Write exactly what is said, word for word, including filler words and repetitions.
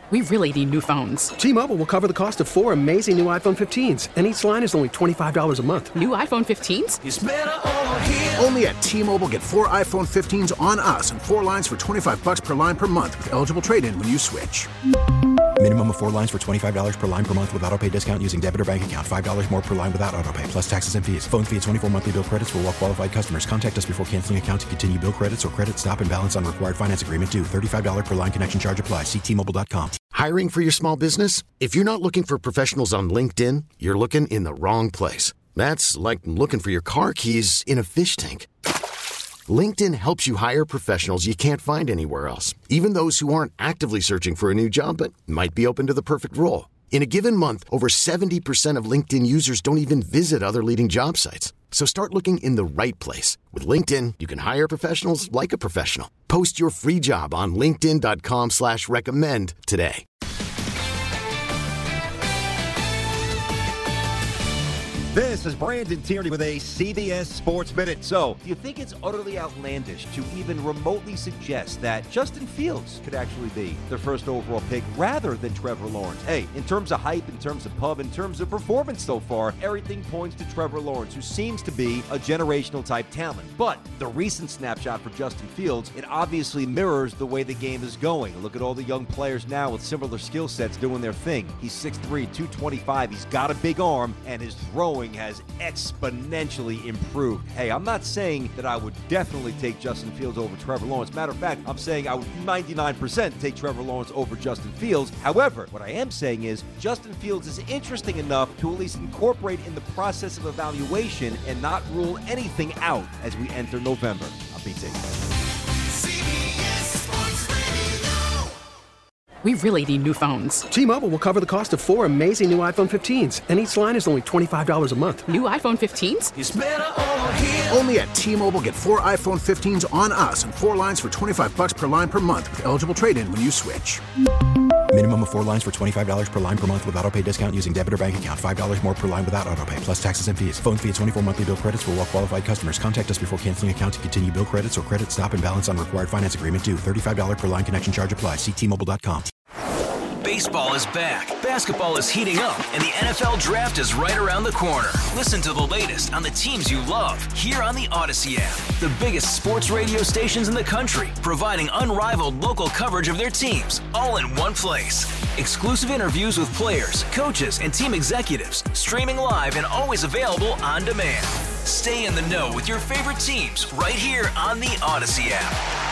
We really need new phones. T-Mobile will cover the cost of four amazing new iPhone fifteens, and each line is only twenty-five dollars a month. New iPhone fifteens? It's better over here. Only at T-Mobile, get four iPhone fifteens on us and four lines for twenty-five dollars per line per month with eligible trade-in when you switch. Minimum of four lines for twenty-five dollars per line per month with autopay discount using debit or bank account. five dollars more per line without autopay, plus taxes and fees. Phone fee at twenty-four monthly bill credits for well-qualified customers. Contact us before canceling account to continue bill credits or credit stop and balance on required finance agreement due. thirty-five dollars per line connection charge applies. See T Mobile dot com. Hiring for your small business? If you're not looking for professionals on LinkedIn, you're looking in the wrong place. That's like looking for your car keys in a fish tank. LinkedIn helps you hire professionals you can't find anywhere else, even those who aren't actively searching for a new job but might be open to the perfect role. In a given month, over seventy percent of LinkedIn users don't even visit other leading job sites. So start looking in the right place. With LinkedIn, you can hire professionals like a professional. Post your free job on linkedin dot com slash recommend today. This is Brandon Tierney with a C B S Sports Minute. So, do you think it's utterly outlandish to even remotely suggest that Justin Fields could actually be the first overall pick rather than Trevor Lawrence? Hey, in terms of hype, in terms of pub, in terms of performance so far, everything points to Trevor Lawrence, who seems to be a generational type talent. But the recent snapshot for Justin Fields, it obviously mirrors the way the game is going. Look at all the young players now with similar skill sets doing their thing. He's six three, two twenty-five, he's got a big arm, and his throwing has exponentially improved. Hey, I'm not saying that I would definitely take Justin Fields over Trevor Lawrence. Matter of fact, I'm saying I would ninety-nine percent take Trevor Lawrence over Justin Fields. However, what I am saying is Justin Fields is interesting enough to at least incorporate in the process of evaluation and not rule anything out as we enter November. I'm P T. We really need new phones. T-Mobile will cover the cost of four amazing new iPhone fifteens, and each line is only twenty-five dollars a month. New iPhone fifteens? It's better over here. Only at T-Mobile, get four iPhone fifteens on us and four lines for twenty-five dollars per line per month with eligible trade-in when you switch. Minimum of four lines for twenty-five dollars per line per month with autopay discount using debit or bank account. five dollars more per line without autopay, plus taxes and fees. Phone fee at twenty-four monthly bill credits for well-qualified customers. Contact us before canceling account to continue bill credits or credit stop and balance on required finance agreement due. thirty-five dollars per line connection charge applies. See T Mobile dot com. Baseball is back, basketball is heating up, and the N F L Draft is right around the corner. Listen to the latest on the teams you love here on the Odyssey app. The biggest sports radio stations in the country, providing unrivaled local coverage of their teams, all in one place. Exclusive interviews with players, coaches, and team executives, streaming live and always available on demand. Stay in the know with your favorite teams right here on the Odyssey app.